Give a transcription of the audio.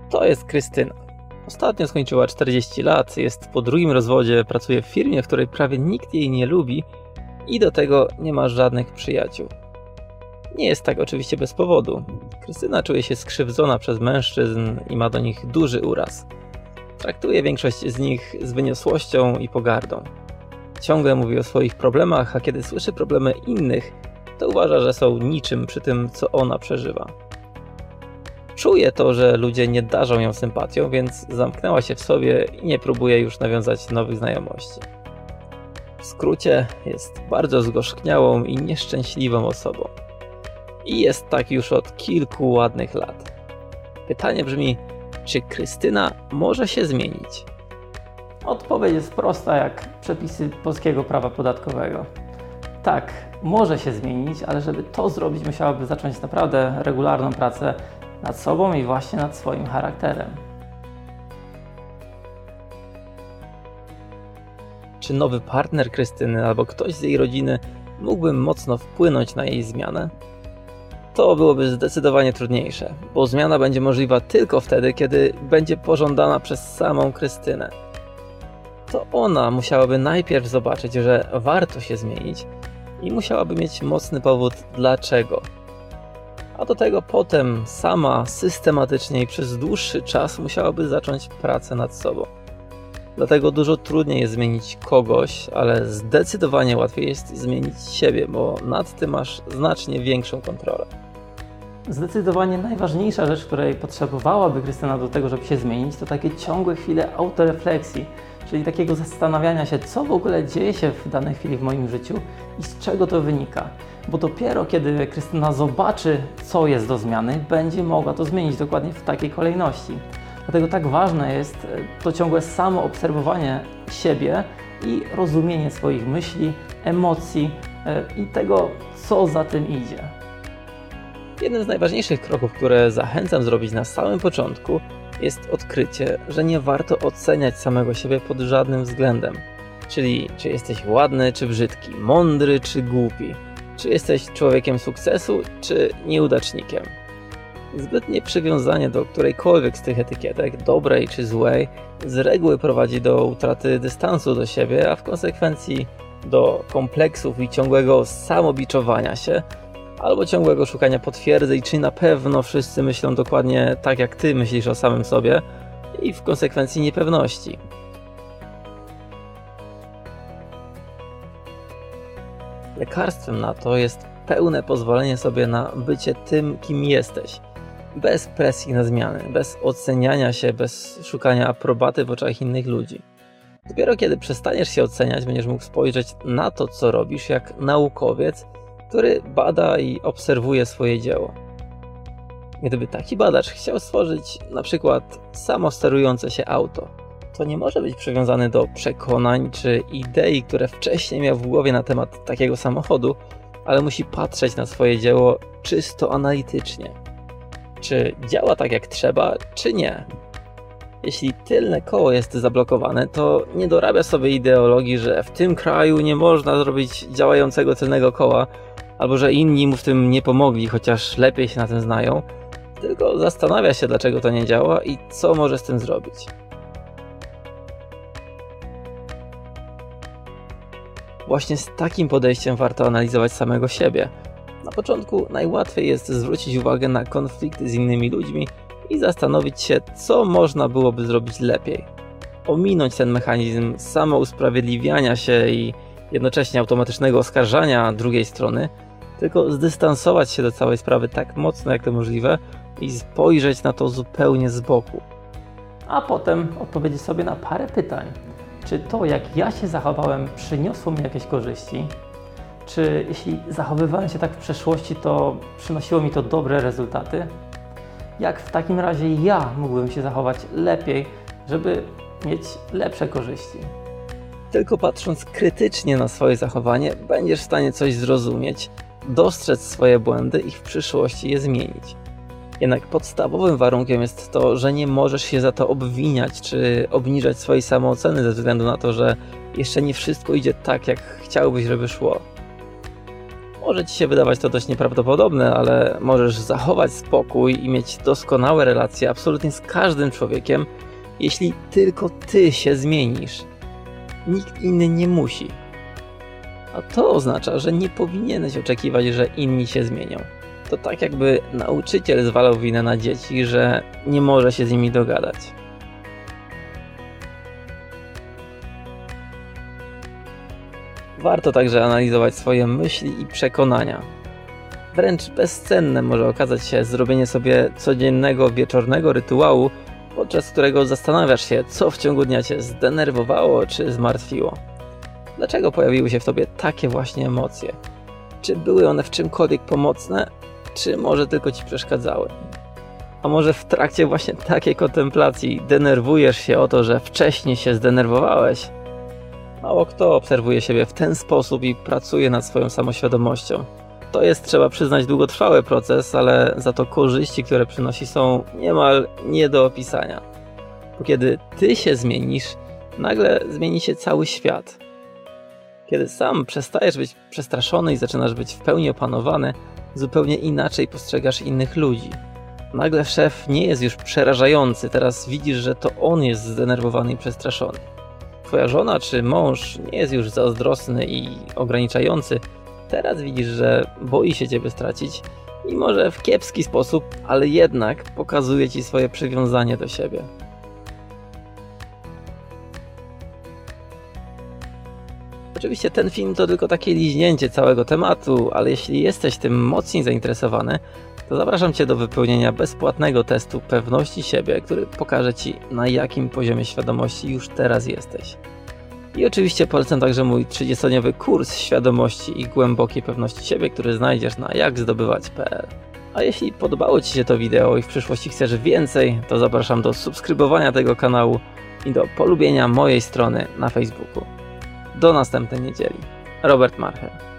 To jest Krystyna. Ostatnio skończyła 40 lat, jest po drugim rozwodzie, pracuje w firmie, w której prawie nikt jej nie lubi i do tego nie ma żadnych przyjaciół. Nie jest tak oczywiście bez powodu. Krystyna czuje się skrzywdzona przez mężczyzn i ma do nich duży uraz. Traktuje większość z nich z wyniosłością i pogardą. Ciągle mówi o swoich problemach, a kiedy słyszy problemy innych, to uważa, że są niczym przy tym, co ona przeżywa. Czuje to, że ludzie nie darzą ją sympatią, więc zamknęła się w sobie i nie próbuje już nawiązać nowych znajomości. W skrócie, jest bardzo zgorzkniałą i nieszczęśliwą osobą. I jest tak już od kilku ładnych lat. Pytanie brzmi, czy Krystyna może się zmienić? Odpowiedź jest prosta jak przepisy polskiego prawa podatkowego. Tak, może się zmienić, ale żeby to zrobić, musiałaby zacząć naprawdę regularną pracę nad sobą i właśnie nad swoim charakterem. Czy nowy partner Krystyny albo ktoś z jej rodziny mógłby mocno wpłynąć na jej zmianę? To byłoby zdecydowanie trudniejsze, bo zmiana będzie możliwa tylko wtedy, kiedy będzie pożądana przez samą Krystynę. To ona musiałaby najpierw zobaczyć, że warto się zmienić i musiałaby mieć mocny powód dlaczego. A do tego potem sama systematycznie i przez dłuższy czas musiałaby zacząć pracę nad sobą. Dlatego dużo trudniej jest zmienić kogoś, ale zdecydowanie łatwiej jest zmienić siebie, bo nad tym masz znacznie większą kontrolę. Zdecydowanie najważniejsza rzecz, której potrzebowałaby Krystyna do tego, żeby się zmienić, to takie ciągłe chwile autorefleksji, czyli takiego zastanawiania się, co w ogóle dzieje się w danej chwili w moim życiu i z czego to wynika. Bo dopiero kiedy Krystyna zobaczy, co jest do zmiany, będzie mogła to zmienić dokładnie w takiej kolejności. Dlatego tak ważne jest to ciągłe samoobserwowanie siebie i rozumienie swoich myśli, emocji i tego, co za tym idzie. Jednym z najważniejszych kroków, które zachęcam zrobić na samym początku, jest odkrycie, że nie warto oceniać samego siebie pod żadnym względem. Czyli czy jesteś ładny, czy brzydki, mądry, czy głupi, czy jesteś człowiekiem sukcesu, czy nieudacznikiem. Zbytnie przywiązanie do którejkolwiek z tych etykietek, dobrej czy złej, z reguły prowadzi do utraty dystansu do siebie, a w konsekwencji do kompleksów i ciągłego samobiczowania się, albo ciągłego szukania potwierdzeń, czy na pewno wszyscy myślą dokładnie tak, jak ty myślisz o samym sobie, i w konsekwencji niepewności. Lekarstwem na to jest pełne pozwolenie sobie na bycie tym, kim jesteś. Bez presji na zmiany, bez oceniania się, bez szukania aprobaty w oczach innych ludzi. Dopiero kiedy przestaniesz się oceniać, będziesz mógł spojrzeć na to, co robisz, jak naukowiec, który bada i obserwuje swoje dzieło. Gdyby taki badacz chciał stworzyć na przykład samosterujące się auto, to nie może być przywiązany do przekonań czy idei, które wcześniej miał w głowie na temat takiego samochodu, ale musi patrzeć na swoje dzieło czysto analitycznie. Czy działa tak jak trzeba, czy nie? Jeśli tylne koło jest zablokowane, to nie dorabia sobie ideologii, że w tym kraju nie można zrobić działającego tylnego koła, albo że inni mu w tym nie pomogli, chociaż lepiej się na tym znają, tylko zastanawia się, dlaczego to nie działa i co może z tym zrobić. Właśnie z takim podejściem warto analizować samego siebie. Na początku najłatwiej jest zwrócić uwagę na konflikty z innymi ludźmi i zastanowić się, co można byłoby zrobić lepiej. Ominąć ten mechanizm samousprawiedliwiania się i jednocześnie automatycznego oskarżania drugiej strony, tylko zdystansować się do całej sprawy tak mocno jak to możliwe i spojrzeć na to zupełnie z boku. A potem odpowiedzieć sobie na parę pytań. Czy to, jak ja się zachowałem, przyniosło mi jakieś korzyści? Czy jeśli zachowywałem się tak w przeszłości, to przynosiło mi to dobre rezultaty? Jak w takim razie ja mógłbym się zachować lepiej, żeby mieć lepsze korzyści? Tylko patrząc krytycznie na swoje zachowanie, będziesz w stanie coś zrozumieć, dostrzec swoje błędy i w przyszłości je zmienić. Jednak podstawowym warunkiem jest to, że nie możesz się za to obwiniać czy obniżać swojej samooceny ze względu na to, że jeszcze nie wszystko idzie tak, jak chciałbyś, żeby szło. Może Ci się wydawać to dość nieprawdopodobne, ale możesz zachować spokój i mieć doskonałe relacje absolutnie z każdym człowiekiem, jeśli tylko Ty się zmienisz. Nikt inny nie musi. A to oznacza, że nie powinieneś oczekiwać, że inni się zmienią. To tak jakby nauczyciel zwalał winę na dzieci, że nie może się z nimi dogadać. Warto także analizować swoje myśli i przekonania. Wręcz bezcenne może okazać się zrobienie sobie codziennego wieczornego rytuału, podczas którego zastanawiasz się, co w ciągu dnia Cię zdenerwowało czy zmartwiło. Dlaczego pojawiły się w Tobie takie właśnie emocje? Czy były one w czymkolwiek pomocne, czy może tylko Ci przeszkadzały? A może w trakcie właśnie takiej kontemplacji denerwujesz się o to, że wcześniej się zdenerwowałeś? Mało kto obserwuje siebie w ten sposób i pracuje nad swoją samoświadomością. To jest, trzeba przyznać, długotrwały proces, ale za to korzyści, które przynosi, są niemal nie do opisania. Bo kiedy Ty się zmienisz, nagle zmieni się cały świat. Kiedy sam przestajesz być przestraszony i zaczynasz być w pełni opanowany, zupełnie inaczej postrzegasz innych ludzi. Nagle szef nie jest już przerażający, teraz widzisz, że to on jest zdenerwowany i przestraszony. Twoja żona czy mąż nie jest już zazdrosny i ograniczający, teraz widzisz, że boi się Ciebie stracić i może w kiepski sposób, ale jednak pokazuje Ci swoje przywiązanie do siebie. Oczywiście ten film to tylko takie liźnięcie całego tematu, ale jeśli jesteś tym mocniej zainteresowany, to zapraszam Cię do wypełnienia bezpłatnego testu pewności siebie, który pokaże Ci, na jakim poziomie świadomości już teraz jesteś. I oczywiście polecam także mój 30-dniowy kurs świadomości i głębokiej pewności siebie, który znajdziesz na jakzdobywać.pl. A jeśli podobało Ci się to wideo i w przyszłości chcesz więcej, to zapraszam do subskrybowania tego kanału i do polubienia mojej strony na Facebooku. Do następnej niedzieli. Robert Marchel.